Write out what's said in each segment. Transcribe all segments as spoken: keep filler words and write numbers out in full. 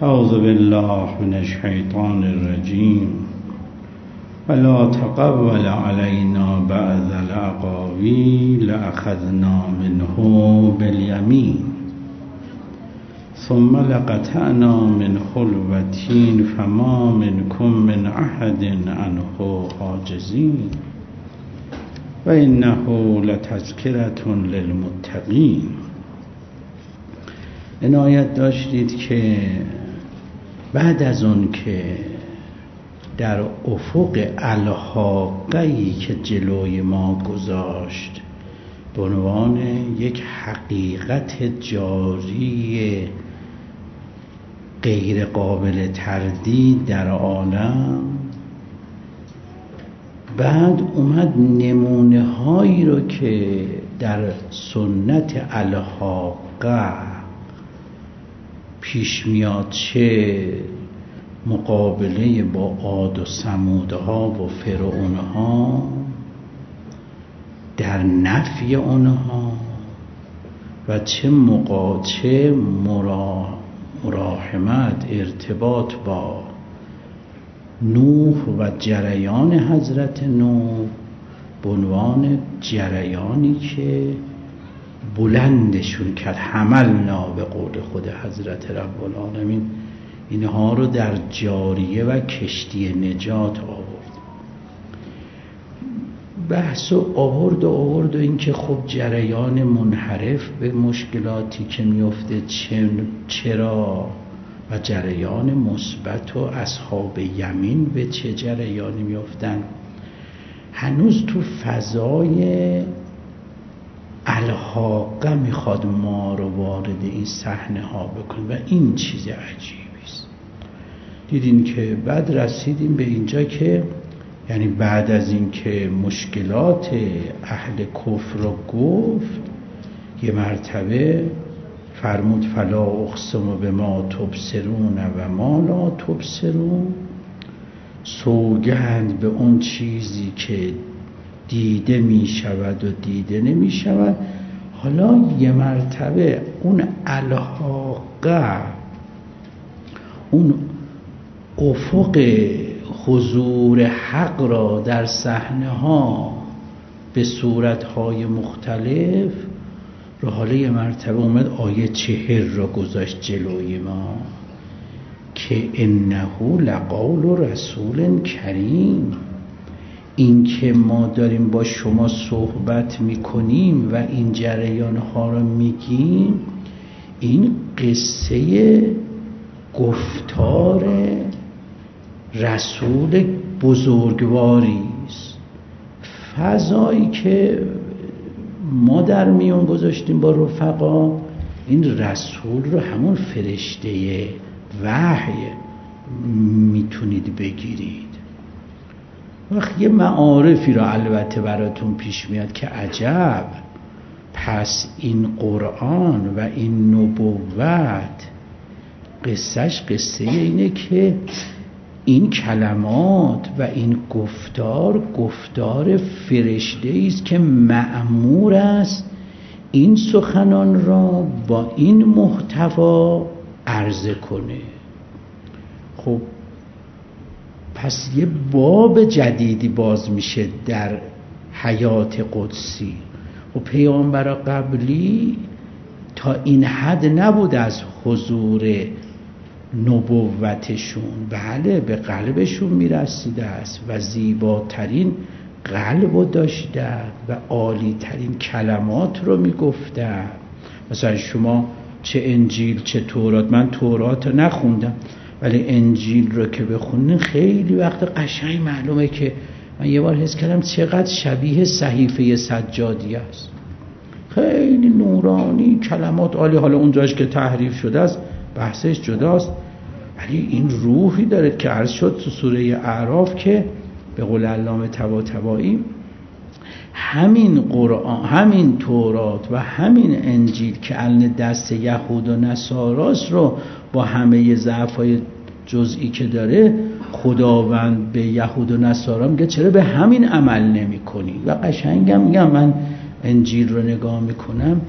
اعوذ بالله من الشیطان الرجیم ولا تقول علينا بعض الاقاویل لأخذنا منه بالیمین ثم لقطعنا منه الوتین فما منكم من احد عنه حاجزین و انه لتذکرة للمتقین. عنایت داشتید که بعد از اون که در افق الحاقه‌ای که جلوی ما گذاشت به عنوان یک حقیقت جاری غیر قابل تردید در عالم، بعد اومد نمونه هایی رو که در سنت الحاقه پیش میاد، چه مقابله با عاد و ثمودها و فرعونها در نفی اونها و چه مقاچه مرا مراحمت ارتباط با نوح و جریان حضرت نوح به عنوان جریانی که بلندشون کرد، حملنا به قول خود حضرت رب العالمین اینها رو در جاریه و کشتی نجات آورد. بحث و آورد و آورد و این که خب جریان منحرف به مشکلاتی که میفته چرا و جریان مثبت و اصحاب یمین به چه جریانی میفتن. هنوز تو فضای الحاقه میخواد ما رو وارد این صحنه ها بکنه و این چیز عجیبی است. دیدین که بعد رسیدیم به اینجا که یعنی بعد از این که مشکلات اهل کفر رو گفت، یه مرتبه فرمود فلا اقسم بما تبصرون و ما لا تبصرون، سوگند به اون چیزی که دیده می شود و دیده نمی شود. حالا یه مرتبه اون الحاقه، اون افق حضور حق را در صحنه ها به صورت های مختلف رو، حالا یه مرتبه اومد آیه چهر را گذاشت جلوی ما که انه لقول رسول کریم. این که ما داریم با شما صحبت میکنیم و این جریان ها رو میگیم، این قصه گفتار رسول بزرگواری است. فضایی که ما در میون گذاشتیم با رفقا، این رسول رو همون فرشته وحی میتونید بگیرید. وقت یه معارفی رو البته براتون پیش میاد که عجب، پس این قرآن و این نبوت قصهش قصه اینه که این کلمات و این گفتار گفتار فرشته است که مأمور است این سخنان را با این محتوا عرضه کنه. خب پس یه باب جدیدی باز میشه در حیات قدسی. و پیامبر قبلی تا این حد نبود از حضور نبوتشون، بله به قلبشون میرسیده است و زیباترین قلب رو داشته و عالی ترین کلمات رو میگفته. مثلا شما چه انجیل چه تورات، من تورات رو نخوندم ولی انجیل رو که بخونین خیلی وقت قشنگ معلومه که من یه بار حس کردم چقدر شبیه صحیفه سجادی است، خیلی نورانی، کلمات عالی. حالا اونجاش که تحریف شده است بحثش جداست، ولی این روحی داره که عرض شد تو سوره اعراف که به قول علامه طباطبایی همین قرآن، همین تورات و همین انجیل که الان دست یهود و نصاراست رو با همه ضعف‌های جزئی که داره، خداوند به یهود و نصارا میگه چرا به همین عمل نمی کنی؟ و قشنگم میگم من انجیل رو نگاه میکنم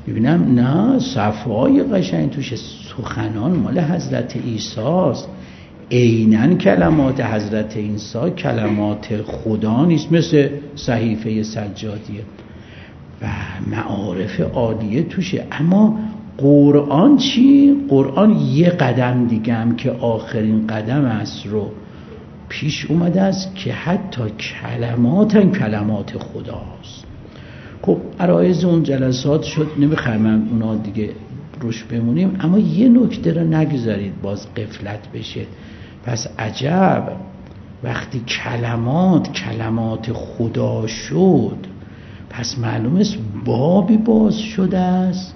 میبینم نه صفای قشنگ توش، سخنان مال حضرت عیسی است، عیناً کلمات حضرت عیسی کلمات خدا نیست، مثل صحیفه سجادیه و معارف عالیه توشه. اما قرآن چی؟ قرآن یه قدم دیگه هم که آخرین قدم است رو پیش اومده است که حتی کلمات هم کلمات خداست. خب عرایض اون جلسات شد، نمیخوایم من اونا دیگه روش بمونیم، اما یه نکته رو نگذارید باز غفلت بشه. پس عجب وقتی کلمات کلمات خدا شد، پس معلوم است بابی باز شده است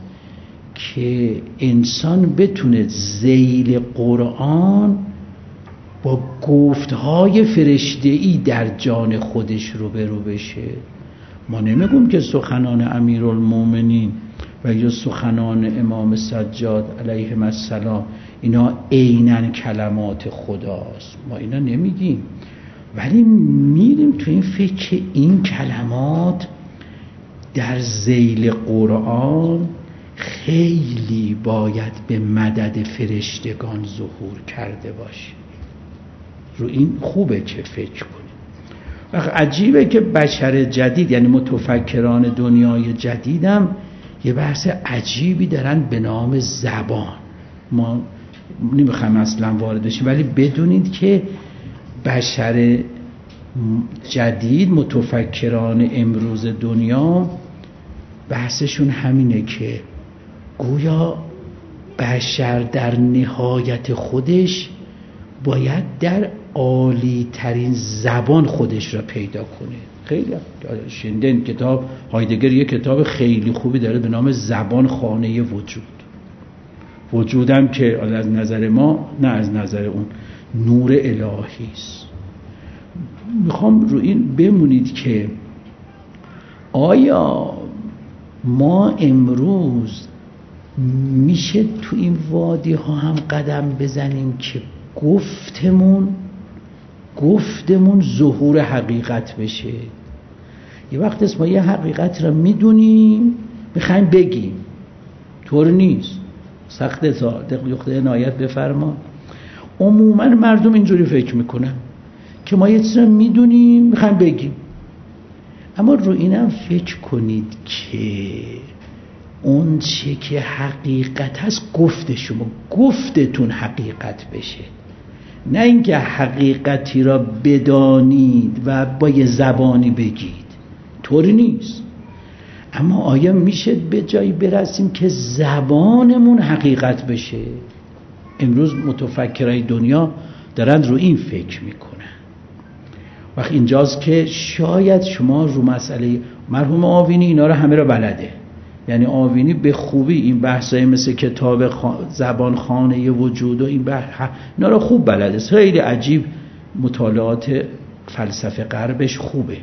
که انسان بتونه ذیل قرآن با گفتهای فرشته‌ای در جان خودش روبرو بشه. ما نمیگم که سخنان امیرالمومنین و یا سخنان امام سجاد علیه السلام اینا عیناً کلمات خداست، ما اینا نمیگیم، ولی میریم تو این فکر این کلمات در ذیل قرآن خیلی باید به مدد فرشتگان ظهور کرده باشه. رو این خوبه که فکر کنیم. وقت عجیبه که بشر جدید یعنی متفکران دنیای جدیدم یه بحث عجیبی دارن به نام زبان. ما نمیخوایم اصلا وارد بشیم، ولی بدونید که بشر جدید متفکران امروز دنیا بحثشون همینه که گویا بشر در نهایت خودش باید در عالی ترین زبان خودش را پیدا کنه. خیلی شنیدین کتاب هایدگر یه کتاب خیلی خوبی داره به نام زبان خانه وجود. وجودم که از نظر ما نه از نظر اون نور الهی است. میخوام رو این بمونید که آیا ما امروز میشه تو این وادی ها هم قدم بزنیم که گفتمون گفتمون ظهور حقیقت بشه؟ یه وقت است ما یه حقیقت را میدونیم میخوایم بگیم، طور نیست. سخت صادق یخته عنایت بفرما. عموما مردم اینجوری فکر میکنن که ما یه چیز را میدونیم میخوایم بگیم، اما رو اینم فکر کنید که اون چه که حقیقت هست گفت شما، گفتتون حقیقت بشه، نه اینکه حقیقتی را بدانید و با یه زبانی بگید، طوری نیست. اما آیا میشه به جایی برسیم که زبانمون حقیقت بشه؟ امروز متفکرای دنیا دارن رو این فکر میکنن. وقت اینجاست که شاید شما رو مسئله مرحوم آوینی اینا رو همه رو بلده، یعنی آوینی به خوبی این بحثای مثل کتاب زبان خانه وجود و این بحث اینا رو خوب بلده، خیلی عجیب، مطالعات فلسفه غربش خوبه.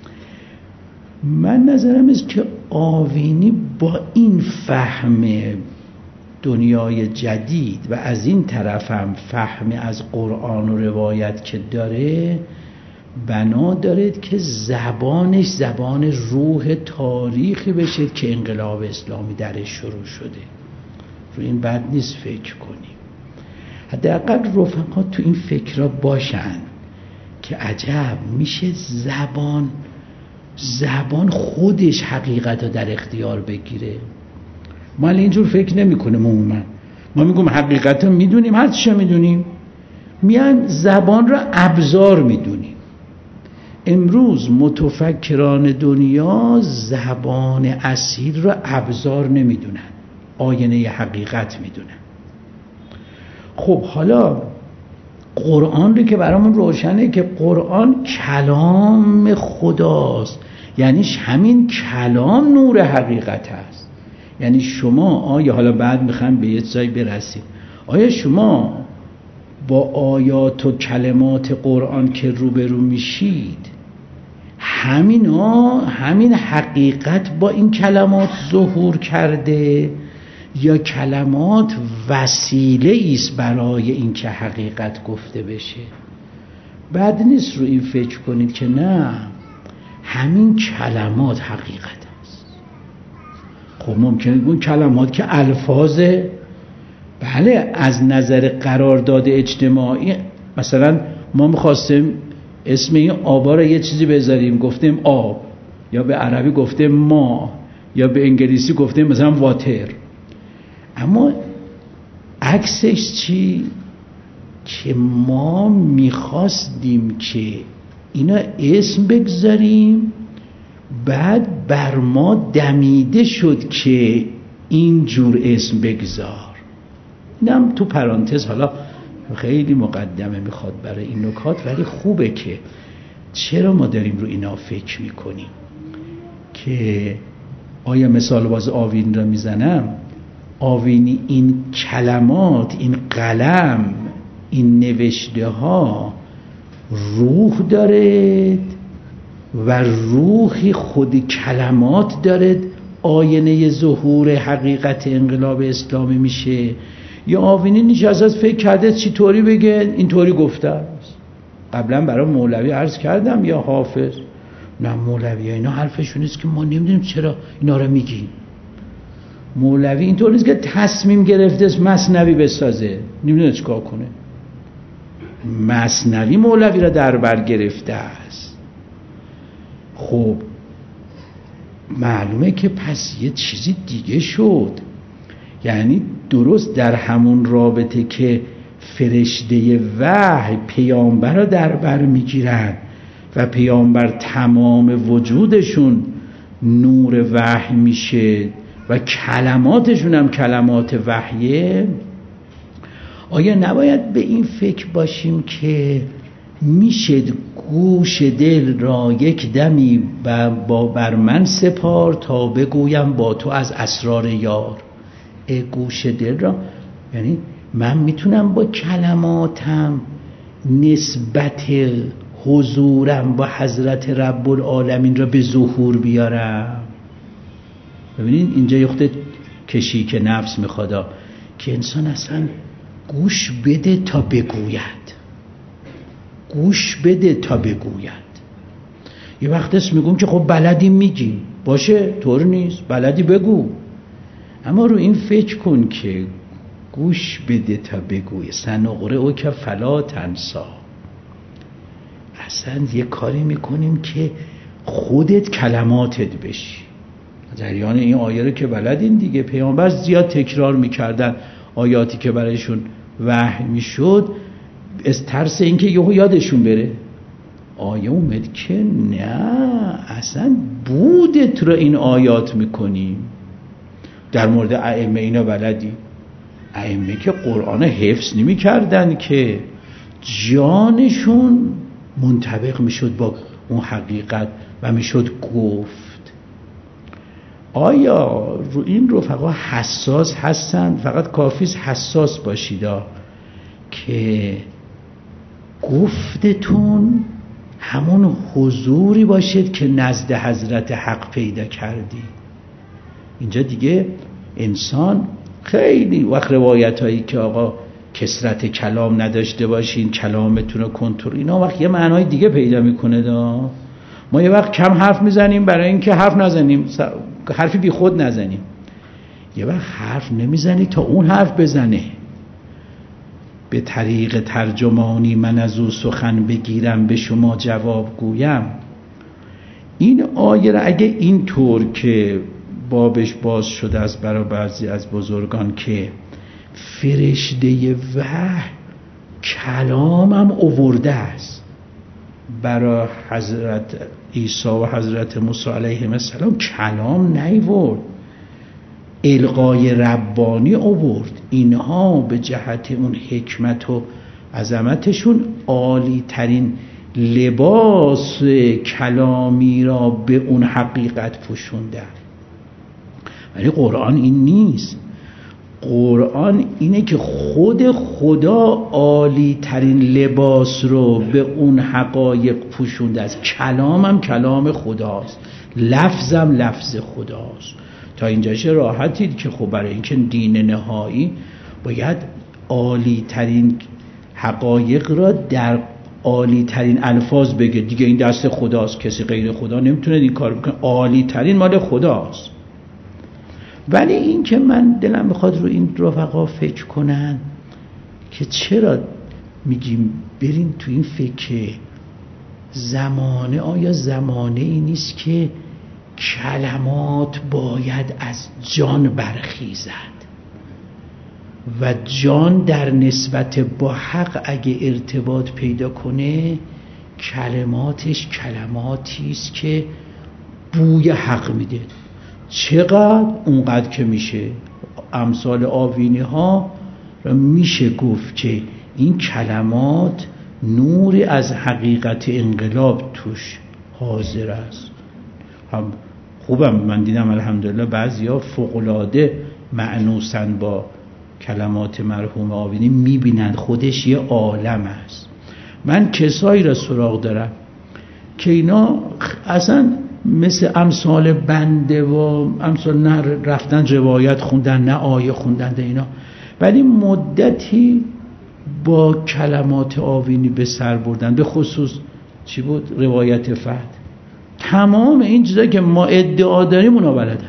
من نظرم است که آوینی با این فهم دنیای جدید و از این طرف هم فهم از قرآن و روایت که داره، بنا دارد که زبانش زبان روح تاریخی بشه که انقلاب اسلامی درش شروع شده. رو این بد نیست فکر کنیم، حداقل رفقا تو این فکر را باشن که عجب میشه زبان زبان خودش حقیقت رو در اختیار بگیره. ما اینجور فکر نمی کنیم عموما. ما میگم حقیقت رو میدونیم، هر چیز میدونیم، میان زبان را ابزار میدونیم. امروز متفکران دنیا زبان اصیل را ابزار نمیدونن، آینه حقیقت میدونن. خب حالا قرآن رو که برامون روشنه که قرآن کلام خداست، یعنی همین کلام نور حقیقت هست. یعنی شما آیا حالا بعد میخوام به یه جایی برسیم، آیا شما با آیات و کلمات قرآن که روبرو میشید همین ها همین حقیقت با این کلمات ظهور کرده، یا کلمات وسیله است برای این که حقیقت گفته بشه؟ بد نیست رو این فکر کنید که نه، همین کلمات حقیقت است. خب ممکنه اون کلمات که الفاظ بله از نظر قرارداد اجتماعی، مثلا ما میخواستیم اسم این آبا رو یه چیزی بذاریم، گفتیم آب، یا به عربی گفتیم ما، یا به انگلیسی گفتیم مثلا واتر. اما عکسش چی؟ که ما میخواستیم که اینا اسم بگذاریم، بعد بر ما دمیده شد که این جور اسم بگذار. اینم تو پرانتز، حالا خیلی مقدمه میخواد برای این نکات، ولی خوبه که چرا ما داریم رو اینا فکر میکنیم. که آیا مثال باز آوین را میزنم، آوینی این کلمات، این قلم، این نوشته ها روح دارد و روحی خود کلمات دارد آینه ظهور حقیقت انقلاب اسلامی میشه، یا آوینی نشسته فکر کرده چی طوری بگه اینطوری گفته است. قبلا برای مولوی عرض کردم یا حافظ، نه مولوی اینا حرفشون نیست که ما نمیدونیم چرا اینا رو میگیم. مولوی اینطور نیست که تصمیم گرفته است مثنوی بسازه، نمیدونه چیکار کنه. مثنوی مولوی را در بر گرفته است. خب معلومه که پس یه چیزی دیگه شد. یعنی درست در همون رابطه که فرشته وحی پیامبر را در بر میگیرن و پیامبر تمام وجودشون نور وحی میشه و کلماتشون هم کلمات وحیه، آیا نباید به این فکر باشیم که میشه گوش دل را یک دمی با بر من سپار تا بگویم با تو از اسرار یار؟ گوش دل را یعنی من میتونم با کلماتم نسبت حضورم با حضرت رب العالمین را به ظهور بیارم. ببینید اینجا یه خود کشیک نفس میخواد که انسان اصلا گوش بده تا بگوید، گوش بده تا بگوید. یه وقت اسم میگم که خب بلدی میگیم، باشه طور نیست، بلدی بگو، اما رو این فکر کن که گوش بده تا بگوی. سنقره او که فلا تنسا. اصلا یه کاری میکنیم که خودت کلماتت بشی. جریان این آیه رو که بلدین دیگه، پیامبر زیاد تکرار میکردن آیاتی که برایشون وحی میشد از ترس اینکه یهو یادشون بره. آیه اومد که نه، اصلا بودت رو این آیات میکنیم. در مورد ائمه اینا بلدی؟ ائمه که قرآن حفظ نمی کردن که جانشون منطبق میشد با اون حقیقت و میشد گفت. آیا رو این رفقا حساس هستن؟ فقط کافیست حساس باشیدا که گفتتون همون حضوری باشد که نزد حضرت حق پیدا کردی. اینجا دیگه انسان خیلی وقت روایت هایی که آقا کثرت کلام نداشته باشین، کلامتون رو کنترل، اینا وقت یه معنای دیگه پیدا میکنه دا. ما یه وقت کم حرف میزنیم برای اینکه حرف نزنیم، حرفی بی خود نزنیم. یه وقت حرف نمیزنی تا اون حرف بزنه. به طریق ترجمانی من از او سخن بگیرم به شما جواب گویم. این آیه را اگه این طور که بابش باز شده است برای بعضی از بزرگان که فرشته وحی کلامم آورده است، برای حضرت عیسی و حضرت موسی علیهم السلام کلام نیورد، القای ربانی آورد. اینها به جهت اون حکمت و عظمتشون عالی ترین لباس کلامی را به اون حقیقت پوشوندن. ولی قرآن این نیست. قرآن اینه که خود خدا عالی ترین لباس رو به اون حقایق پوشونده است. کلامم کلام خداست، لفظم لفظ خداست. تا اینجاش راحتید که خب برای اینکه دین نهایی باید عالی ترین حقایق را در عالی ترین الفاظ بگه دیگه. این دست خداست، کسی غیر خدا نمیتونه این کار بکنه. عالی ترین مال خداست. ولی این که من دلم میخواد رو این رفقا فکر کنن که چرا میگیم برین تو این فکر زمانه، آیا زمانه ای نیست که کلمات باید از جان برخیزد و جان در نسبت با حق اگه ارتباط پیدا کنه کلماتش کلماتی است که بوی حق میده. چقدر؟ اونقدر که میشه. امثال آوینی ها را میشه گفت که این کلمات نوری از حقیقت انقلاب توش حاضر است. هم خوبم من دیدم الحمدلله بعضیا فوق‌العاده مأنوسن با کلمات مرحوم آوینی، میبینند خودش یه عالم است. من کسایی را سراغ دارم که اینا اصلا مثل امثال بنده و امثال نه رفتن روایت خوندن نه آیه خوندن اینا، ولی مدتی با کلمات آوینی به سر بردن، به خصوص چی بود؟ روایت فتح. تمام این چیزا که ما ادعا داریم اونا بلدند،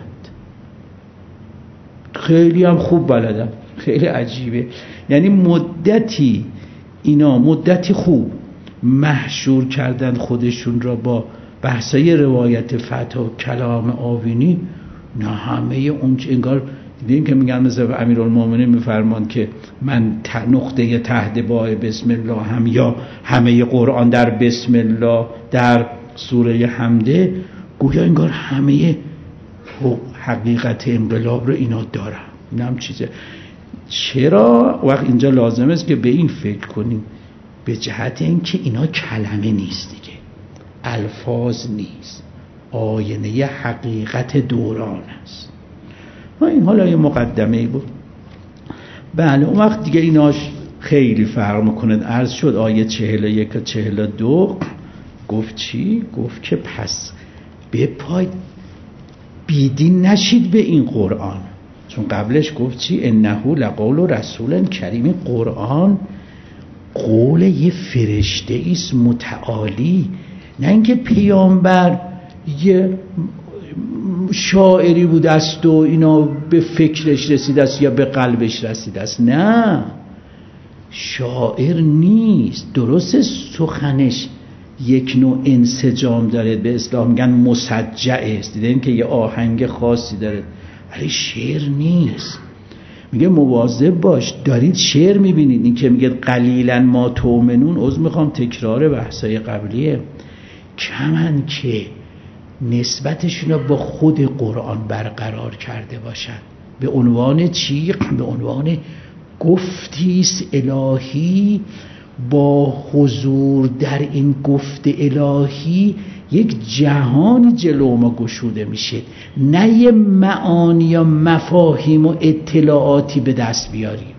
خیلی هم خوب بلدند. خیلی عجیبه. یعنی مدتی اینا مدتی خوب محشور کردن خودشون را با بحثای روایت فتح و کلام آوینی، نه همه اون انگار دیدیم که میگن مثل امیرالمومنین میفرمان که من نقطه تحت بای بسم الله هم یا همه قرآن در بسم الله در سوره حمده، گویا انگار همه حقیقت انقلاب رو اینا دارن. این هم چیزه. چرا وقت اینجا لازم است که به این فکر کنیم، به جهت اینکه اینا کلمه نیست دیگه، الفاظ نیست، آینه حقیقت دوران است. و این حالا یه مقدمه بود. بله اون وقت دیگه ایناش خیلی فرق میکنه. عرض شد آیه چهل و یک و چهل و دو گفت چی؟ گفت که پس بپاید بیدین نشید به این قرآن، چون قبلش گفت چی؟ انه لقول رسول کریم. قرآن قول یه فرشته ایست متعالی، نه اینکه پیامبر یه شاعری بود است و اینا به فکرش رسیده است یا به قلبش رسیده است. نه، شاعر نیست. درست سخنش یک نوع انسجام داره، به اصطلاح میگن مسجع است، دیدین که یه آهنگ خاصی داره، ولی شعر نیست. میگه مواظب باش، دارید شعر میبینید. این که میگه قلیلا ما تؤمنون، عذر میخوام تکرار بحثای قبلیه، کمن که نسبتشون رو با خود قرآن برقرار کرده باشن. به عنوان چی؟ به عنوان گفتیست الهی، با حضور در این گفت الهی یک جهانی جلو ما گشوده میشه، نه یه معانی یا مفاهیم و اطلاعاتی به دست بیاریم.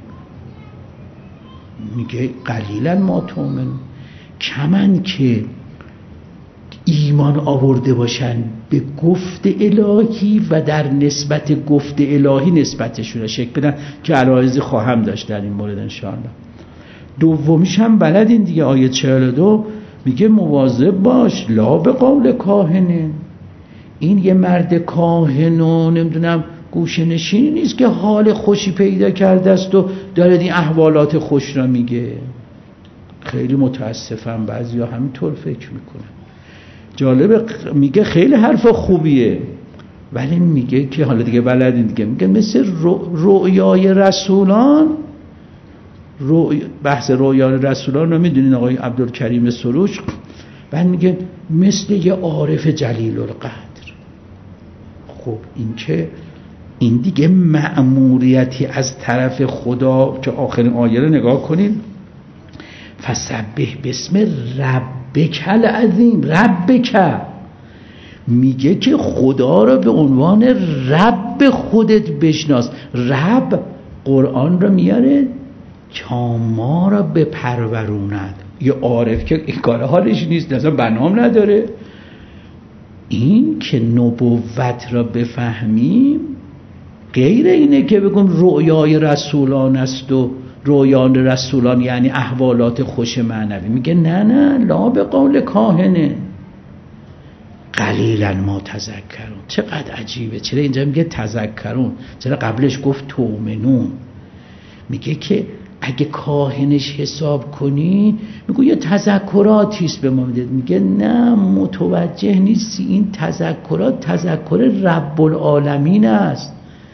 میگه قلیلا ما تؤمنون، کمن که ایمان آورده باشن به گفت الهی و در نسبت گفت الهی نسبتشون رو شکل بدن که عرایضی خواهم داشت در این مورد انشاءالله. دومیش هم بلدین دیگه، آیه چهل و دو میگه مواظب باش لا به قول کاهنه. این یه مرد کاهن و نمیدونم گوشه نشینی نیست که حال خوشی پیدا کرده است و داره این احوالات خوش را میگه. خیلی متاسفم بعضی ها همینطور فکر میکنن. جالبه، میگه خیلی حرف خوبیه، ولی میگه که حالا دیگه بلدین دیگه، میگه مثل رؤیای رسولان. رؤی بحث رؤیای رسولان رو میدونین آقای عبدالکریم سروش، بعد میگه مثل یه عارف جلیل القدر. خب این که این دیگه مأموریتی از طرف خدا که آخرین آیه رو نگاه کنین، فسبح باسم ربک العظیم. ربک میگه که خدا رو به عنوان رب خودت بشناس. رب قرآن رو میاره تا ما را بپروروند. یه عارف که این کار حالش نیست، اصلا برنامه نداره. این که نبوت را بفهمیم غیر اینه که بگم رؤیای رسولان است و رؤیان رسولان یعنی احوالات خوش معنوی. میگه نه نه، لا به قول کاهنه. قلیلا ما تذکرون. چقدر عجیبه، چرا اینجا میگه تذکرون، چرا قبلش گفت تومنون؟ میگه که اگه کاهنش حساب کنی میگه یه تذکراتیست به ما میده. میگه نه، متوجه نیستی، این تذکرات تذکر رب العالمین است.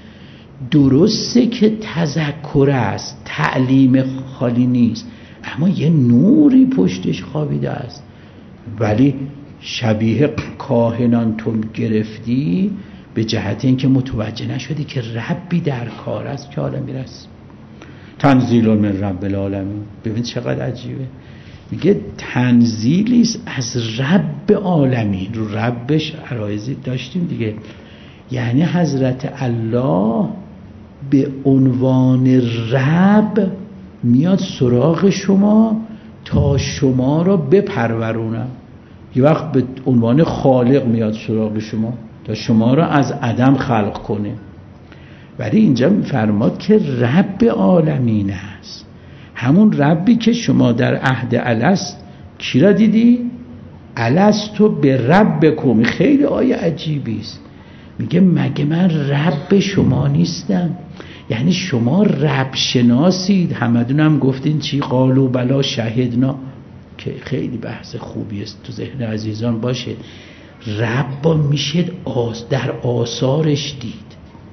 درسته که تذکر است، تعلیم خالی نیست، اما یه نوری پشتش خوابیده است. ولی شبیه کاهنان تو گرفتی به جهت اینکه متوجه نشدی که ربی در کار است که حالا میرسی. تنزیل من رب العالمین. ببین چقدر عجیبه، میگه تنزیلی است از رب عالمین. رو ربش عرایزی داشتیم دیگه، یعنی حضرت الله به عنوان رب میاد سراغ شما تا شما را بپرورونه. یه وقت به عنوان خالق میاد سراغ شما تا شما را از عدم خلق کنه. ولی اینجا میفرماد که رب عالمین است، همون ربی که شما در عهد الست کی را دیدی؟ الستو به ربکم. خیلی آیه عجیبی است، میگه مگه من رب شما نیستم؟ یعنی شما رب شناسید. همدون هم گفتین چی؟ قالوا بلا شهدنا، که خیلی بحث خوبی است تو ذهن عزیزان باشه. رب با میشه آس در آثارش دید،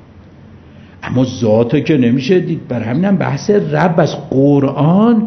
اما ذاتو که نمیشه دید. بر همینم بحث رب از قرآن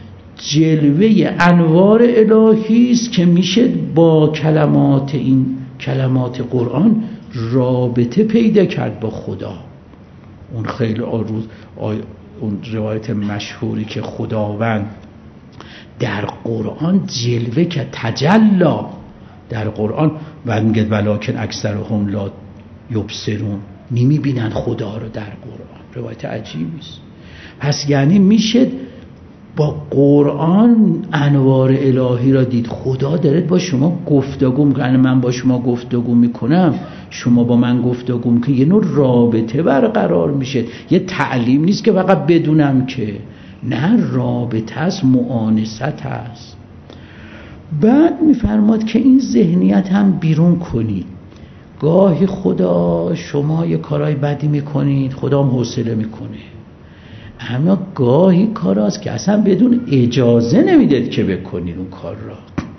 جلوه انوار الهی است که میشه با کلمات این کلمات قرآن رابطه پیدا کرد با خدا. اون خیلی آروز اون روایت مشهوری که خداوند در قرآن جلوه که تجلا در قرآن و میگه ولکن اکثرهم لا یبصرون، نمیبینن خدا رو در قرآن. روایت عجیبی است. پس یعنی میشه با قرآن انوار الهی را دید. خدا داره با شما گفتگو میکنه. من با شما گفتگو میکنم، شما با من گفتگو میکنی، یه نوع رابطه برقرار میشه. یه تعلیم نیست که فقط بدونم، که نه، رابطه است، مؤانست است. بعد میفرماد که این ذهنیت هم بیرون کنید. گاهی خدا شما یه کارهای بدی میکنید، خدا هم حوصله میکنه، اما گاهی کاراست که اصلا بدون اجازه نمیدید که بکنید اون کار را.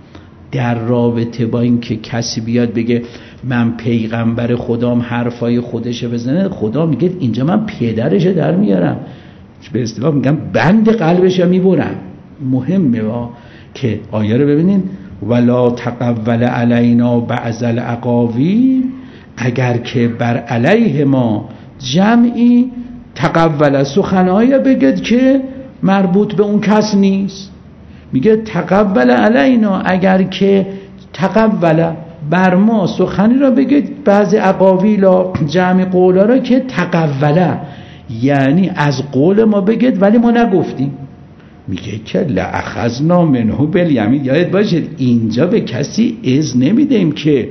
در رابطه با این که کسی بیاد بگه من پیغمبر خدام، حرفای خودشه بزنه، خدا میگه اینجا من پدرش در میارم، به اصطلاح میگم بند قلبش رو میبرم. مهمه که آیه رو ببینین، ولا تقول علینا بعض الاقاویل، اگر که بر علیه ما جمعی تقول سخنایی بگید که مربوط به اون کس نیست. میگه تقول علینا، اگر که تقول بر ما سخنی را بگید، بعضی اقاویل جمع قولا را که تقوله، یعنی از قول ما بگید ولی ما نگفتیم. میگه که لأخذنا منه بالیمین. یاد باشید اینجا به کسی اذن نمیدیم که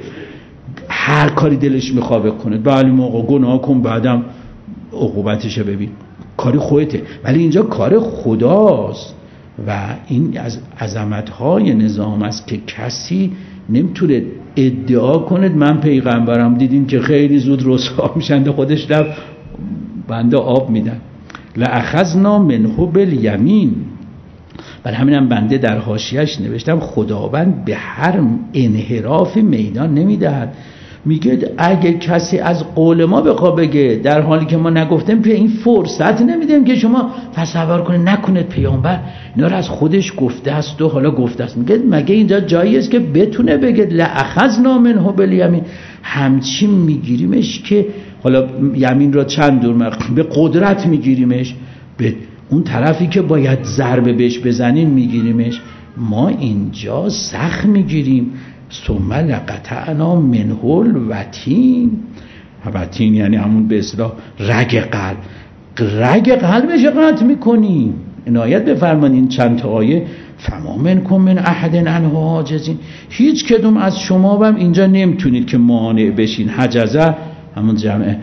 هر کاری دلش میخواد بکنه. بله موقع گناه کن، بعدم عقوبتش ببین، کاری خودته. ولی اینجا کار خداست و این از عظمت‌های نظام است که کسی نمیتونه ادعا کنه من پیغمبرم. دیدین که خیلی زود رسوا میشن، خودش رفت بنده آب میدن. لأخذنا منه بالیمین. برای همینم بنده در حاشیه‌اش نوشتم خداوند به هر انحراف میدان نمیدهد. میگه اگه کسی از قول ما بخواد بگه در حالی که ما نگفتیم، که این فرصت نمیدیم که شما تصور کنید نکنید پیامبر اینا رو از خودش گفته است و حالا گفته است. میگه مگه اینجا جایی است که بتونه بگه لأخذنا منه بالیمین؟ همچین میگیریمش که حالا یمین را چند دور به قدرت میگیریمش، به اون طرفی که باید ضربه بهش بزنیم میگیریمش. ما اینجا سخت میگیریم. ثم لقطعنا منه الوتین. وتین یعنی همون به اصطلاح رگ قلب، رگ قلبش قطع میکنیم. عنایت بفرمایید چند تا آیه، فما منکم من احد عنه حاجزین، هیچ کدوم از شما هم اینجا نمیتونید که مانع بشین. حجزه همون جمع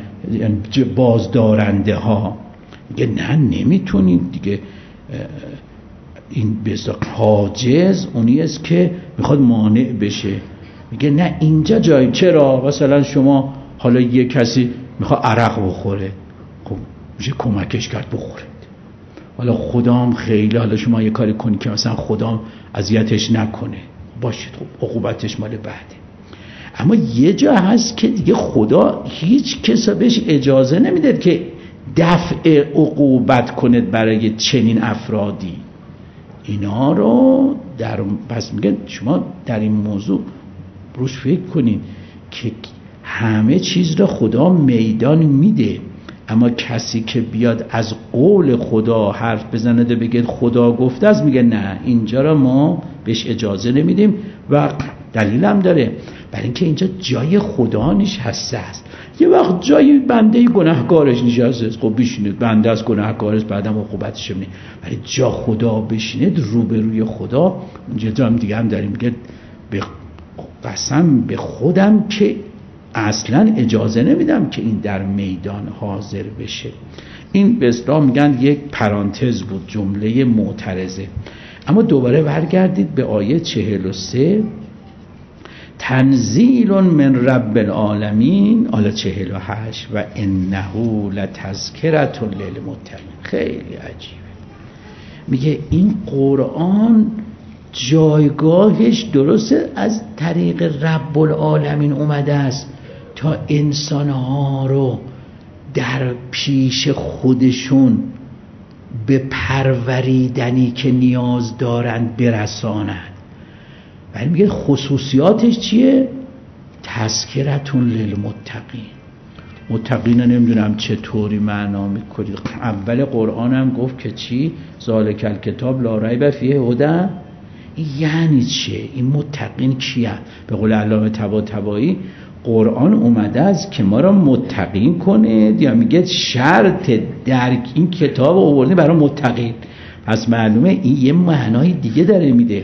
بازدارنده ها. میگه نه نمیتونید دیگه. این به اصطلاح حاجز اونی است که میخواد مانع بشه. میگه نه اینجا جای. چرا؟ مثلا شما حالا یه کسی میخواد عرق بخوره، خب میشه کمکش کرد بخوره. حالا خدام خیلی، حالا شما یه کاری کنی که مثلا خدام اذیتش نکنه، باشید خب عقوبتش مال بعده. اما یه جا هست که دیگه خدا هیچ کسی بهش اجازه نمیده که دفع عقوبت کنید برای چنین افرادی. اینا رو در پس میگه شما در این موضوع روش فکر کنین که همه چیز رو خدا میدان میده، اما کسی که بیاد از قول خدا حرف بزنه ده بگه خدا گفته است، میگه نه اینجا رو ما بهش اجازه نمیدیم و دلیل هم داره، برای اینکه اینجا جای خدا نشسته است. یه وقت جای بنده گناهکارش نشسته است، خب بشینید، بنده از گناهکارش بعدم عقوبتش میده. ولی جا خدا بشینید روبروی خدا، اونجا هم دیگه هم داریم میگه به قسم به خودم که اصلا اجازه نمیدم که این در میدان حاضر بشه. این به اصطلاح میگن یک پرانتز بود، جمله معترضه. اما دوباره برگردید به آیه چهل و سه، تنزیل من رب العالمین، آیه چهل و هشت، و انه لتذکرة للمتقین. خیلی عجیبه، میگه این قرآن جایگاهش درسته از طریق رب العالمین اومده است تا انسانها رو در پیش خودشون به پروریدنی که نیاز دارند برساند. ولی میگه خصوصیاتش چیه؟ تذکرتون للمتقین. متقین نمیدونم چطوری معنا میکنید. اول قرآن هم گفت که چی؟ ذالک الکتاب لا ریب فیه هدی. یعنی چه؟ این متقین کیه؟ به قول علامه طباطبایی قرآن اومده است که ما را متقین کنه، یا میگه شرط درک این کتاب آورده برای متقین. پس معلومه این یه معنای دیگه داره میده.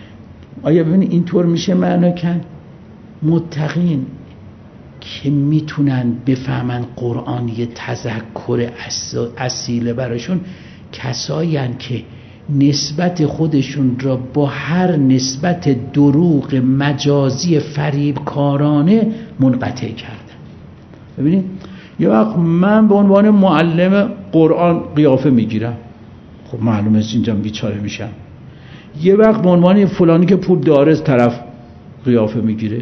آیا ببینید اینطور میشه معنا کرد؟ متقین که میتونن بفهمن قرآن یه تذکر اصیله براشون، کسایی هستند که نسبت خودشون را با هر نسبت دروغ مجازی فریبکارانه منقطع کردن. ببینید یه وقت من به عنوان معلم قرآن قیافه میگیرم، خب معلومه اینجا بیچاره میشم. یه وقت به عنوان فلانی که پول داره طرف قیافه میگیره،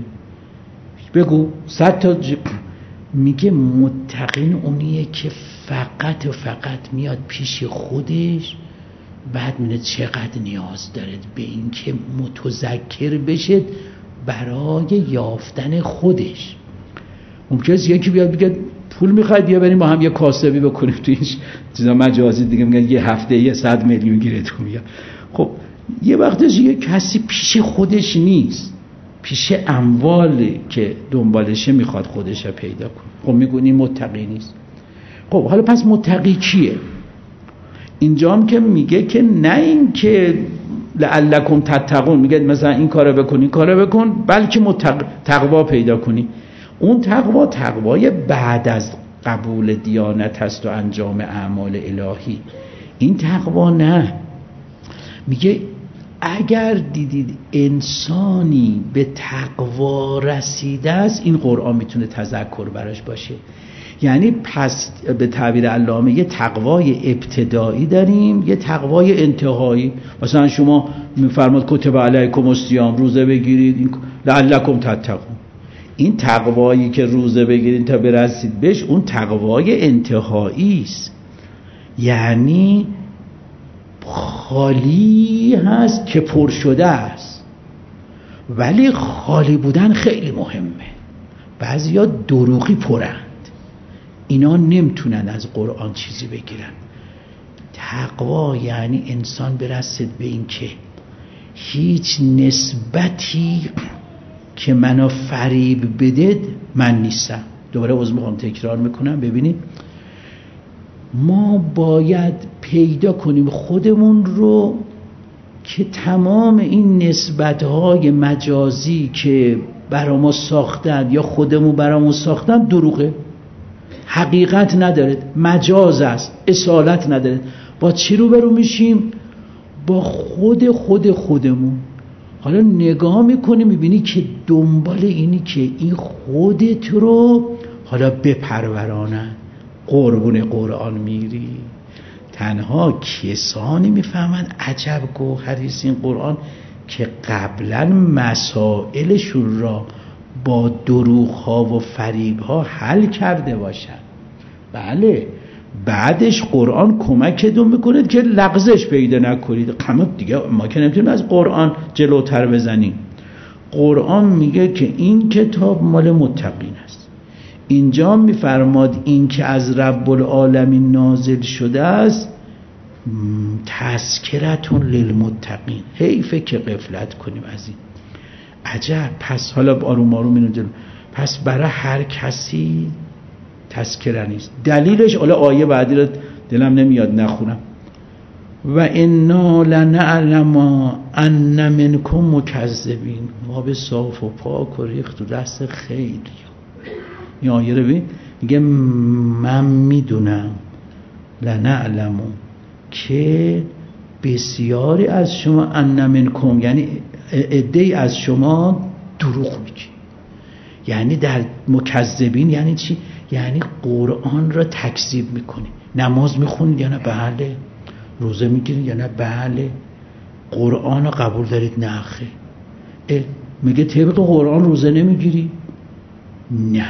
بگو صد تا ج... میگه متقین اونیه که فقط و فقط میاد پیش خودش، بعد میگه چقدر نیاز دارید به این که متذکر بشید برای یافتن خودش. ممکنه یکی بیاد بگه پول میخواید یا بریم با هم یه کاسبی بکنیم تو این چیزا مجازی دیگه، میگن یه هفته یه صد میلیون گیره تو میاد. خب یه وقتش یه کسی پیش خودش نیست، پیش اموالی که دنبالشه میخواد خودش رو پیدا کنه. خب میگونی متقی نیست. خب حالا پس متقی کیه؟ اینجا هم که میگه که نه این که لعلکم تتقون، میگه مثلا این کارو بکن این کارو بکن بلکه متق... تقوا پیدا کنی. اون تقوا تقوای بعد از قبول دیانت هست و انجام اعمال الهی. این تقوا نه. میگه اگر دیدید انسانی به تقوا رسیده است، این قرآن میتونه تذکر براش باشه. یعنی پس به تعبیر علامه یه تقوای ابتدایی داریم، یه تقوای انتهایی. مثلا شما میفرماد کتب علیکم الصیام، روزه بگیرید این لعلکم تتقون. این تقوایی که روزه بگیرید تا برسید بهش، اون تقوای انتهایی است. یعنی خالی هست که پر شده است. ولی خالی بودن خیلی مهمه. بعضیا دروغی پرند، اینا نمیتونن از قرآن چیزی بگیرن. تقوا یعنی انسان برسید به این که هیچ نسبتی که منو فریب بدید من نیستم. دوباره عذر میخوام تکرار میکنم. ببینید ما باید پیدا کنیم خودمون رو که تمام این نسبت‌های مجازی که برای ما ساختن یا خودمون برای ما ساختن دروغه، حقیقت نداره، مجاز است، اصالت نداره. با چی رو برو میشیم؟ با خود خود خودمون. حالا نگاه میکنی میبینی که دنبال اینی که این خودت رو حالا بپرورانن، قربون قرآن میری. تنها کسانی میفهمن عجب گوهریست این قرآن که قبلا مسائلشون را با دروغ ها و فریب ها حل کرده باشن. بله بعدش قرآن کمکتون میکنه که لغزش پیدا نکنید. اما دیگه ما که نمیتونیم از قرآن جلوتر بزنیم. قرآن میگه که این کتاب مال متقین است. اینجا میفرماد این که از رب العالمین نازل شده است تذکرتون للمتقین. حیفه که غفلت کنیم از این. عجب. پس حالا آروم آروم اینو جلو، پس برای هر کسی تذکره نیست. دلیلش حالا آیه بعدی رو دلم نمیاد نخونم. و انا لنعلم ان منکم مکذبین. ما به صاف و پاک و ریخت و دست خیلی. این آیه رو ببین میگه من میدونم لنعلم که بسیاری از شما ان منکم، یعنی عده‌ای از شما دروغ میگی. یعنی در مکذبین یعنی چی؟ یعنی قرآن را تکذیب میکنی. نماز میخونید یا نه؟ بله. روزه میگیرید یا نه؟ بله. قرآن را قبول دارید؟ نه خیر. میگه طبق قرآن روزه نمیگیری؟ نه.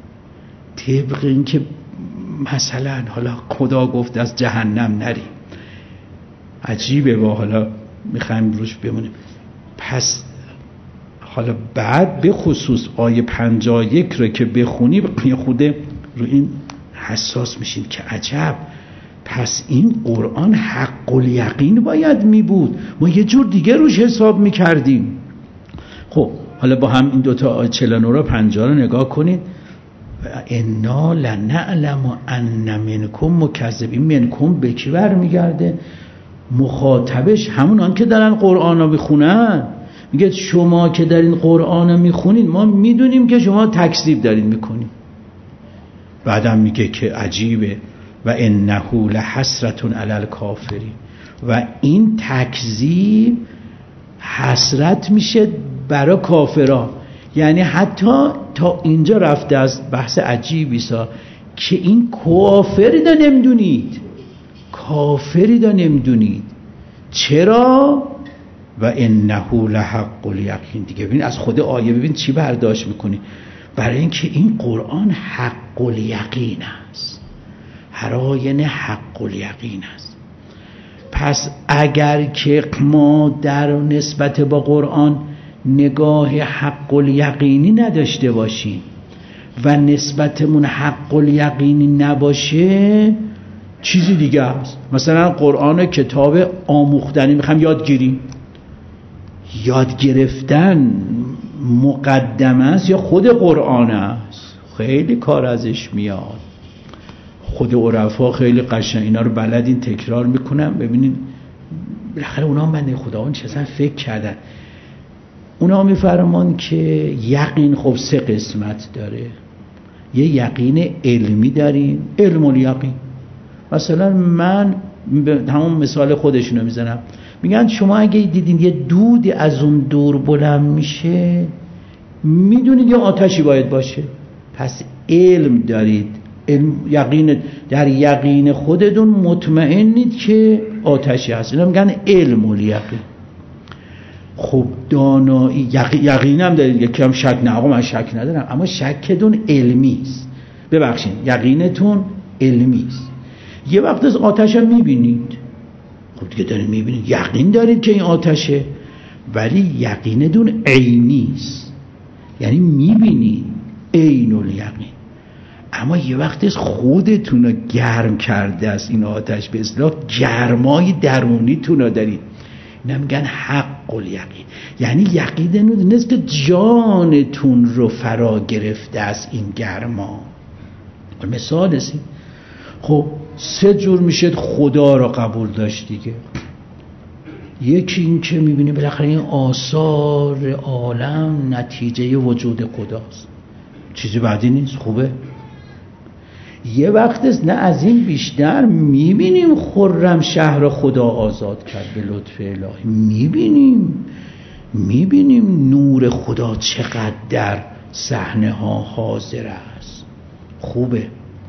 طبق این که مثلا حالا خدا گفت از جهنم نری. عجیبه. با حالا میخوایم روش بمونیم. پس حالا بعد به خصوص آیه پنجاه و یک رو که بخونی یه خود رو این حساس میشین که عجب، پس این قرآن حق الیقین باید می بود. ما یه جور دیگه روش حساب میکردیم. خب حالا با هم این دوتا آیه چهل و نه و پنجاه رو نگاه کنید. انا لنعلم ان منکم مکذبین. منکم به کی برمیگرده؟ مخاطبش همونان که دارن قرآن رو میخونن. میگه شما که دارین قرآن رو میخونین ما میدونیم که شما تکذیب دارین میکنین. بعدم میگه که عجیبه و انه لحسرة علی الکافرین. و این تکذیب حسرت میشه برای کافران. یعنی حتی تا اینجا رفته از بحث عجیبی سا که این کافری دا نمیدونید، کافری دا نمیدونید. چرا؟ و انه لحق الیقین. دیگه ببین از خود آیه ببین چی برداشت میکنی. برای اینکه این قرآن حق الیقین است. هر آیه حق الیقین است. پس اگر که ما در نسبت با قرآن نگاه حق الیقینی نداشته باشیم و نسبتمون حق الیقینی نباشه چیزی دیگه است. مثلا قرآن کتاب آموختنی میخوام یاد گیریم. یاد گرفتن مقدمه است یا خود قرآن است؟ خیلی کار ازش میاد. خود عرفا خیلی قشنگ اینا رو بلدین تکرار میکنن. ببینین بالاخره اونا هم بنده خداوند چه فکر کردن. اونا میفرمان که یقین خب سه قسمت داره. یه یقین علمی داریم، علم الیقین. مثلا من همون مثال خودشونو میزنم، میگن شما اگه دیدین یه دودی از اون دور بلند میشه میدونید یه آتشی باید باشه. پس علم دارید، علم یقین، در یقین خودتون مطمئنید که آتشی هست. اینا میگن علم الیقین. خب دانایی یقین هم دارید، یکی هم شک نه. آقا من شک ندارم، اما شکتون علمی است. ببخشید یقینتون علمی است. یه وقت از آتش هم میبینید، خب دیگه دارید میبینید، یقین دارید که این آتشه، ولی یقینتون عینی است، یعنی میبینید عین الیقین. اما یه وقت خودتون رو گرم کرده است این آتش، به اصطلاح گرمای درونیتون رو دارید. اینا میگن حق الیقین، یعنی یقینتون نیست که جانتون رو فرا گرفته است این گرما. مثال است. خب سه جور میشه خدا رو قبول داشت دیگه. یکی این که میبینی بالاخره این آثار عالم نتیجه وجود خداست، چیزی بعدی نیست، خوبه. یه وقت است نه از این بیشتر میبینیم خرم شهر خدا آزاد کرد به لطف الهی. میبینیم میبینیم نور خدا چقدر در صحنه ها حاضر است. خوبه.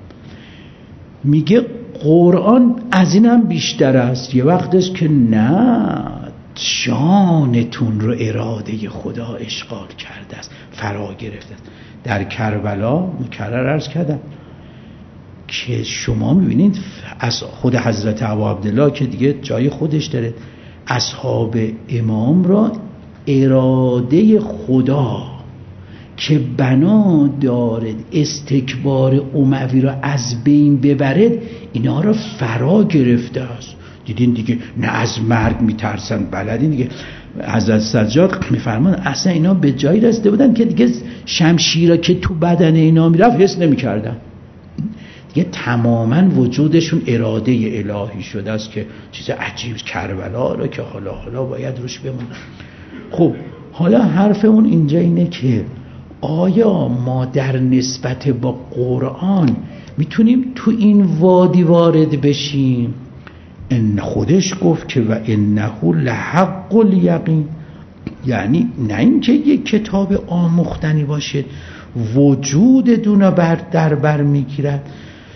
میگه قرآن از اینم بیشتر است. یه وقت است که نه، جانتون رو اراده خدا اشغال کرده است، فرا گرفته است. در کربلا مکرر عرض کردم که شما میبینید از خود حضرت ابا عبدالله که دیگه جای خودش داره، اصحاب امام را اراده خدا که بنا دارد استکبار اموی را از بین ببرد، اینا را فرا گرفته است. دیدین دیگه، نه از مرگ میترسن، بلدین دیگه. حضرت سجاد میفرمان اصلا اینا به جایی رسیده بودن که دیگه شمشیرا که تو بدن اینا میرفت حس نمیکردن، دیگه تماما وجودشون اراده الهی شده است که چیز عجیب. کربلا را که حالا حالا باید روش بمونن. خب حالا حرفمون اینجا اینه که آیا ما در نسبت با قرآن میتونیم تو این وادی وارد بشیم؟ ان خودش گفت که و انه لحق الیقین، یعنی نه اینکه یک کتاب آموختنی باشه وجود دونه بر در بر میگیرد،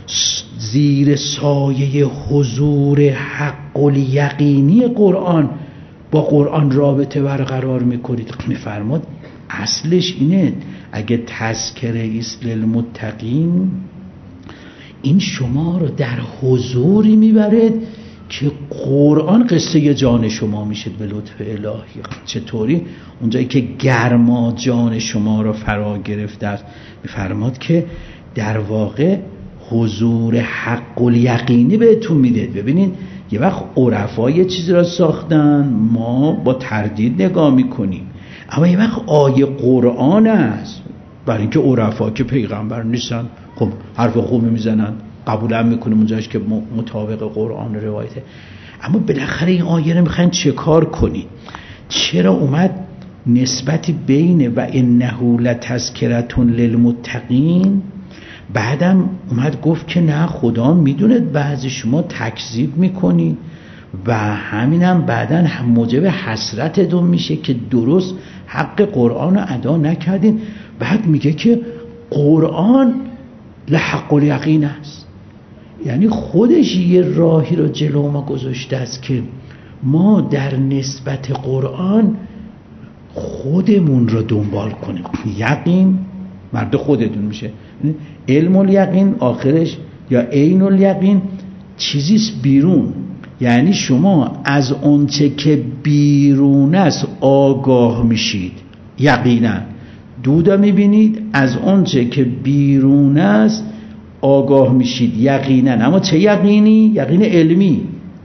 زیر سایه حضور حق الیقینی قرآن با قرآن رابطه برقرار میکنید. میفرماد اصلش اینه، اگه تذکره است للمتقین، این شما رو در حضوری میبرد که قرآن قصه جان شما میشه به لطف الهی. چطوری؟ اونجایی که گرما جان شما رو فرا گرفته است، میفرماد که در واقع حضور حق الیقینی بهتون میده. ببینید یه وقت عرفا یه چیزی را ساختن، ما با تردید نگاه میکنیم، اما یه وقت آیه قرآن است. برای اینکه عرفا که پیغمبر نیستن، خب حرف خوبی میزنن، قبول هم میکنیم اونجاش که مطابق قرآن روایته، اما بالاخره این آیه رو میخواین چه کار کنی؟ چرا اومد نسبتی بین و انه لتذکرة للمتقین، بعدم اومد گفت که نه، خدا میدونه بعضی شما تکذیب میکنی و همینم بعدن هم موجب حسرتتون میشه که درست حق قرآن رو ادا نکردین. بعد میگه که قرآن لحق الیقین است، یعنی خودش یه راهی رو جلو ما گذاشته است که ما در نسبت قرآن خودمون رو دنبال کنیم. یقین مرد خودتون میشه. علم الیقین آخرش یا عین الیقین چیزیست بیرون، یعنی شما از اونچه که بیرون است آگاه میشید. یقینا دودا میبینید، از اونچه که بیرون است آگاه میشید یقینا. اما چه یقینی؟ یقین علمی،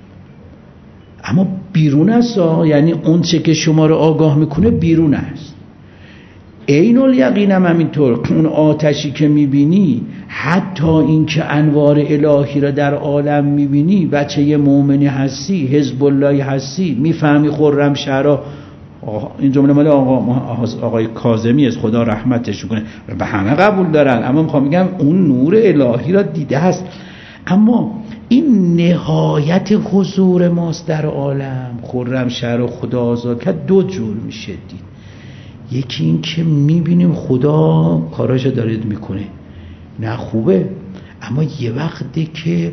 اما بیرون است، یعنی اونچه که شما رو آگاه میکنه بیرون است. عین الیقین هم همینطور، اون آتشی که میبینی، حتی این که انوار الهی را در عالم میبینی، بچه یه مؤمنی هستی، حزب الله هستی، میفهمی خرمشهرها. این جمله مال آقا آقای کاظمی است، خدا رحمتش کنه، به همه قبول دارن، اما میخوام میگم اون نور الهی را دیده است. اما این نهایت حضور ماست در عالم. خرمشهر و خدا آزاد کرد دو جور میشه دید. یکی این که میبینیم خدا کاراشو دارید میکنه، نه خوبه، اما یه وقتی که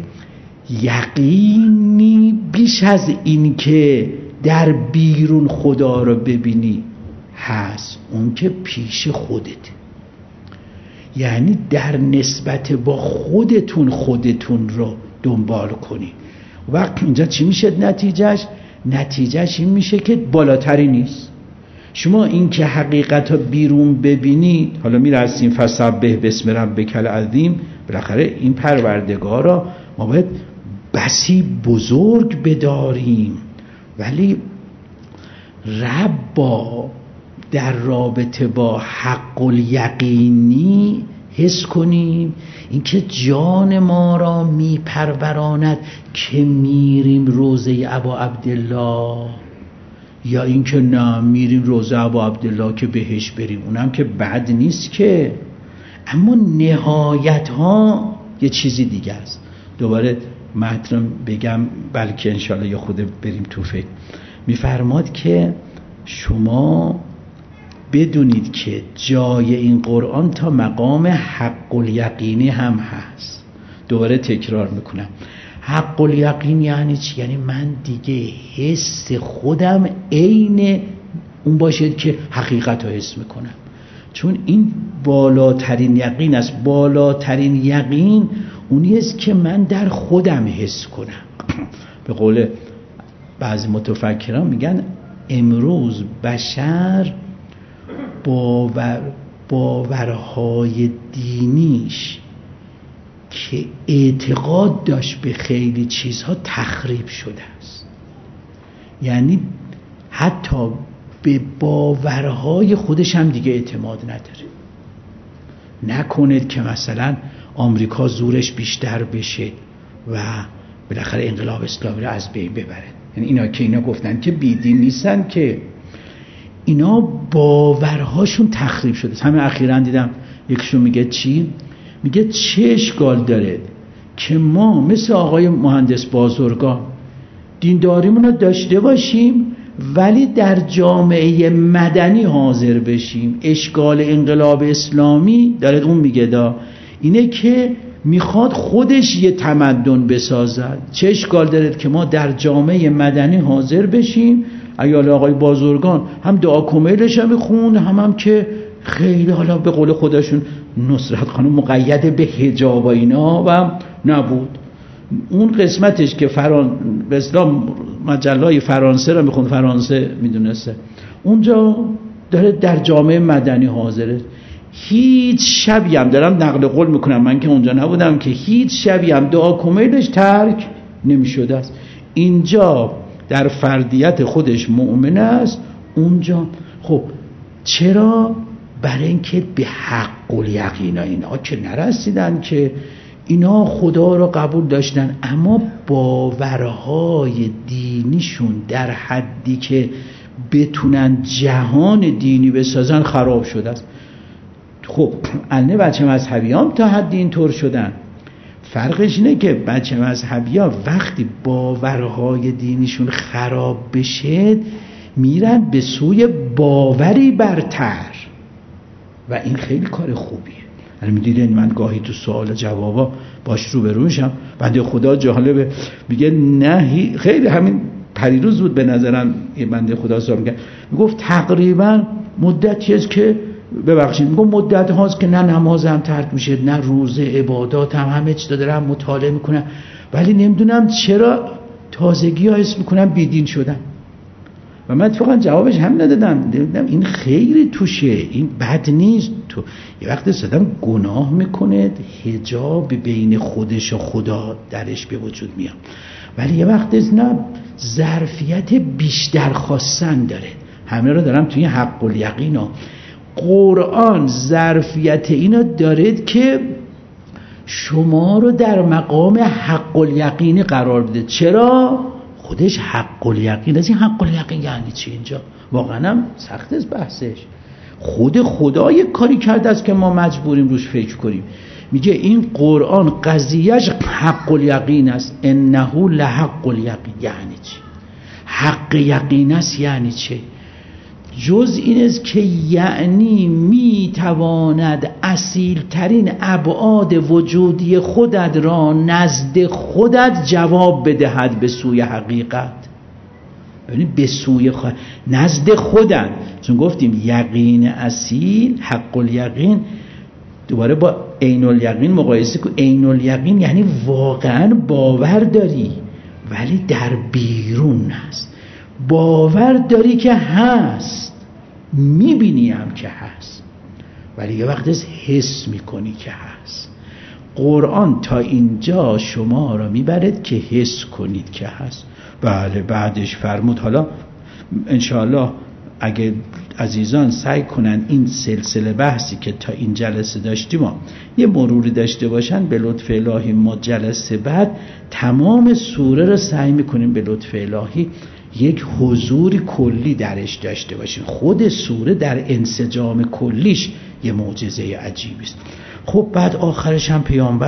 یقینی بیش از این که در بیرون خدا رو ببینی هست، اون که پیش خودت، یعنی در نسبت با خودتون خودتون رو دنبال کنی. وقت اینجا چی میشه نتیجهش؟ نتیجهش این میشه که بالاتری نیست. شما این که حقیقت رو بیرون ببینید، حالا میرسیم فسبح باسم ربک العظیم، بالاخره این پروردگار را ما باید بسی بزرگ بداریم، ولی رب با در رابطه با حق الیقینی حس کنیم، اینکه جان ما را میپروراند که میریم روضه ابا عبدالله، یا اینکه نه میریم روضه ابا عبدالله که بهش بریم، اونم که بد نیست که، اما نهایت ها یه چیزی دیگه است. دوباره مطلب بگم بلکه انشالله یا خود بریم تو فکر. میفرماد که شما بدونید که جای این قرآن تا مقام حق الیقینی هم هست. دوباره تکرار میکنم، حق الیقین یعنی چی؟ یعنی من دیگه حس خودم عین اون باشد که حقیقت رو حس میکنم، چون این بالاترین یقین است. بالاترین یقین اونی است که من در خودم حس کنم. به قول بعضی متفکران میگن امروز بشر باور باورهای دینیش که اعتقاد داشت به خیلی چیزها تخریب شده است. یعنی حتی به باورهای خودش هم دیگه اعتماد نداره. نکنید که مثلا آمریکا زورش بیشتر بشه و بالاخره انقلاب اسلامی رو از بین ببره. یعنی اینا که اینا گفتن که بیدین نیستن، که اینا باورهاشون تخریب شده. همه اخیراً دیدم یکشون میگه چی؟ میگه چه اشکال داره که ما مثل آقای مهندس بازرگان دینداریمون رو داشته باشیم ولی در جامعه مدنی حاضر بشیم. اشکال انقلاب اسلامی داره اون میگه دا اینه که میخواد خودش یه تمدن بسازد. چه اشکال داره که ما در جامعه مدنی حاضر بشیم؟ ایال آقای بازرگان هم دعا کمیلش هم خوند، هم هم که خیلی حالا به قول خودشون نصرت خانم مقید به حجاب و اینا و نبود. اون قسمتش که فران به اسلام مجلای فرانسه رو میخوند، فرانسه میدونسته، اونجا داره در جامعه مدنی حاضره. هیچ شبی هم دارم نقل قول میکنم، من که اونجا نبودم، که هیچ شبی هم دعا کمیلش ترک نمیشده است. اینجا در فردیت خودش مؤمن است، اونجا خب چرا؟ برای اینکه به حق الیقین اینا که نرسیدن، که اینا خدا رو قبول داشتن اما باورهای دینیشون در حدی که بتونن جهان دینی بسازن خراب شده است. خب الان بچه مذهبی هم تا حدی اینطور شدن. فرقش اینه که بچه مذهبی ها وقتی باورهای دینیشون خراب بشه میرن به سوی باوری برتر و این خیلی کار خوبیه. الان میدیدین من گاهی تو سوال جوابا باش رو به روشم، بنده خدا جالبه میگه نه، خیلی همین پریروز بود به نظرم یه بنده خدا صاحب میگه، میگفت تقریبا مدتی است که ببخشید میگم مدت هاست که نه نمازم ترک میشه، نه روزه، عبادات هم همه چی دارم مطالعه میکنم، ولی نمیدونم چرا تازگی ها حس میکنم بیدین شدم. و من اتفاقا جوابش هم ندادم، دیدم این خیلی توشه، این بد نیست. تو یه وقت صدام گناه میکنه، حجاب بین خودش و خدا درش به وجود میاد، ولی یه وقت نه ظرفیت بیشتر خواستن داره. همه رو دارم توی حق الیقین ها. قرآن ظرفیت اینو دارد که شما رو در مقام حق الیقینی قرار بده. چرا؟ خودش حق الیقین است. این حق الیقین یعنی چی؟ اینجا واقعا هم سخت است بحثش. خود خدا یک کاری کرده است که ما مجبوریم روش فکر کنیم. میگه این قرآن قضیهش حق الیقین است. انه لحق الیقین یعنی چی؟ حق یقین است یعنی چه؟ جز این است که یعنی میتواند اصیل ترین ابعاد وجودی خودت را نزد خودت جواب بدهد به سوی حقیقت. ببینید به سوی خود نزد خودت، چون گفتیم یقین اصیل حق الیقین دوباره با عین الیقین مقایسه کن. عین الیقین یعنی واقعا باور داری ولی در بیرون هست، باور داری که هست، میبینی هم که هست ولی یه وقت حس میکنی که هست. قرآن تا اینجا شما را میبرد که حس کنید که هست. بله بعدش فرمود حالا انشاءالله اگه عزیزان سعی کنن این سلسله بحثی که تا این جلسه داشتیم یه مروری داشته باشن، به لطف الهی ما جلسه بعد تمام سوره رو سعی میکنیم به لطف الهی یک حضور کلی درش داشته باشیم. خود سوره در انسجام کلیش یه معجزه عجیبی است. خب بعد آخرش هم پیامبر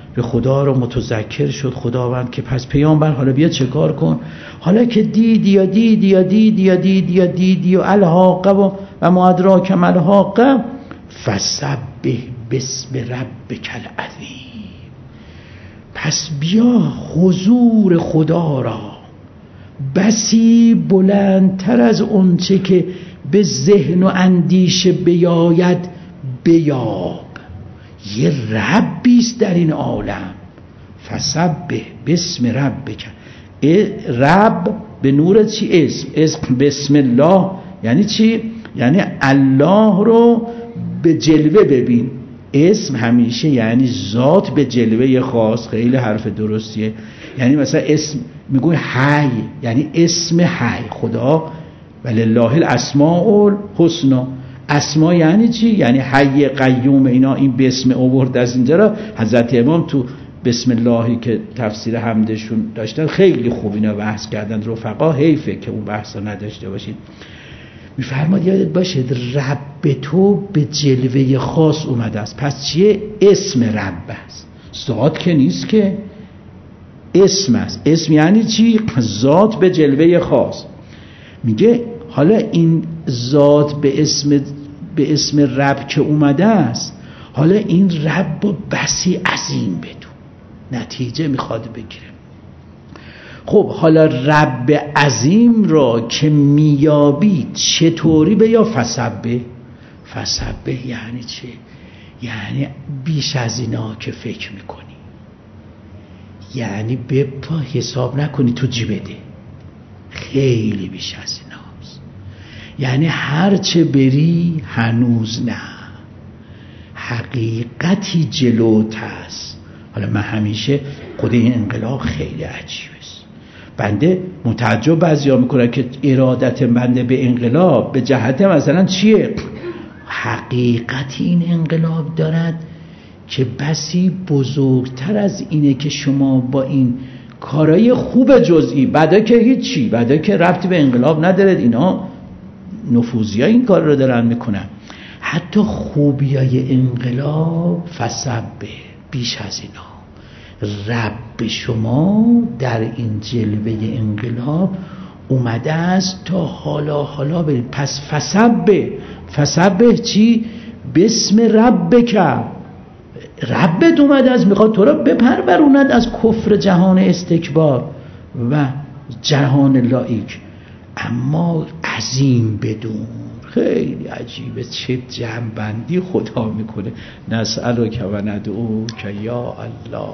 به خدا رو متذکر شد خداوند که پس پیامبر حالا بیا چه کار کن، حالا که دیدی یا دیدی یا دیدی یا دیدی یا دیدی و الحاقه و, و ما ادراک ما الحاقه فسبح باسم ربک العظیم. پس بیا حضور خدا را بسی بلندتر از اونچه که به ذهن و اندیشه بیاید بیاب. یه ربی است در این عالم. فسبح باسم ربک. رب به نور چی؟ اسم. اسم بسم الله یعنی چی؟ یعنی الله رو به جلوه ببین. اسم همیشه یعنی ذات به جلوه خاص. خیلی حرف درستیه. یعنی مثلا اسم میگوی حی، یعنی اسم حی خدا، ولله الاسماء الحسنی. اسما یعنی چی؟ یعنی حی قیوم. اینا این به اسم آورد از اینجا را حضرت امام تو بسم اللهی که تفسیر حمدشون داشتن خیلی خوب اینا بحث کردن. رفقا حیفه که اون بحثا نداشته باشید. میفرماد یادت باشه رب تو به جلوه خاص اومده است. پس چیه؟ اسم رب است، ذات که نیست که، اسم است. اسم یعنی چی؟ ذات به جلوه خاص. میگه حالا این ذات به اسم به اسم رب که اومده است، حالا این رب رو بسی عظیم بدون. نتیجه میخواد بگیره. خب حالا رب عظیم را که میابی چطوری به یا فسبح؟ فسبح یعنی چه؟ یعنی بیش از اینا که فکر میکنی. یعنی به پا حساب نکنی تو جیبته، خیلی بیش از ایناست. یعنی هرچه بری هنوز نه، حقیقتی جلوت هست. حالا من همیشه خود این انقلاب خیلی عجیبه است. بنده متعجب بعضیا میکنه که ارادت بنده به انقلاب به جهت مثلا چیه؟ حقیقتی این انقلاب دارد که بسی بزرگتر از اینه که شما با این کارهای خوب جزئی، بعدا که هیچی، بعدا که ربطی به انقلاب ندارد، اینا نفوذی ها این کار رو دارن میکنن. حتی خوبیای انقلاب فسبح، بیش از اینا رب شما در این جلوه انقلاب اومده است تا حالا حالا برید. پس فسبح، فسبح چی؟ بسم ربک. ربت اومده از میخواد تو را بپروراند از کفر جهان استکبار و جهان لایک، اما عظیم بدون. خیلی عجیبه چه جمع‌بندی خدا میکنه. نسألک و ندعوک یا الله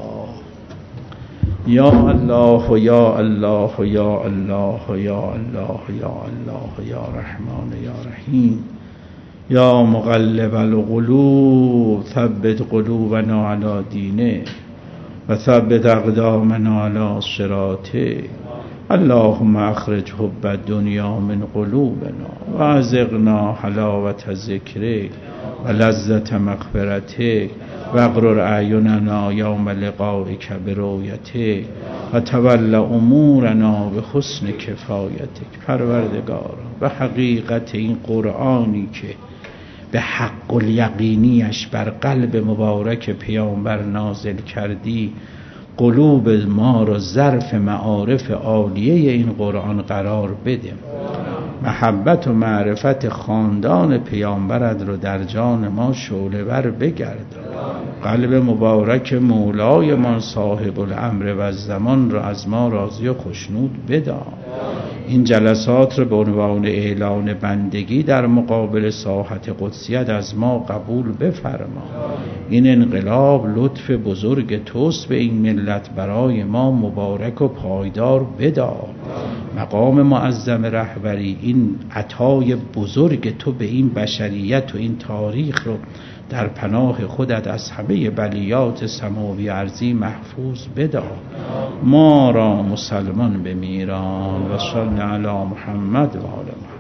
یا الله و یا الله و یا الله و یا الله و یا الله و یا رحمان یا رحیم یا مقلب القلوب ثبت قلوبنا علی دینه و ثبت اقدامنا علی صراطه. اللهم اخرج حب الدنیا من قلوبنا و ازغنا حلاوت ذکرک و لذت مغفرتک و اغرر اعیننا یوم لقائک برؤیتک و تول امورنا به حسن کفایتک. پروردگار و حقیقت این قرآنی که به حق الیقینیش بر قلب مبارک پیامبر نازل کردی، قلوب ما را ظرف معارف عالیه این قرآن قرار بده. محبت و معرفت خاندان پیامبرت رو در جان ما شعله ور بگرد. قلب مبارک مولای ما صاحب الامر و زمان را از ما راضی و خشنود بدار. این جلسات رو به عنوان اعلان بندگی در مقابل ساحت قدسیت از ما قبول بفرما. این انقلاب لطف بزرگ توست به این ملت، برای ما مبارک و پایدار بدار. مقام معظم رهبری، این عطای بزرگ تو به این بشریت و این تاریخ رو در پناه خودت از همه بلیات سماوی ارضی محفوظ بدار. ما را مسلمان بمیران و صلی علی محمد و آل محمد.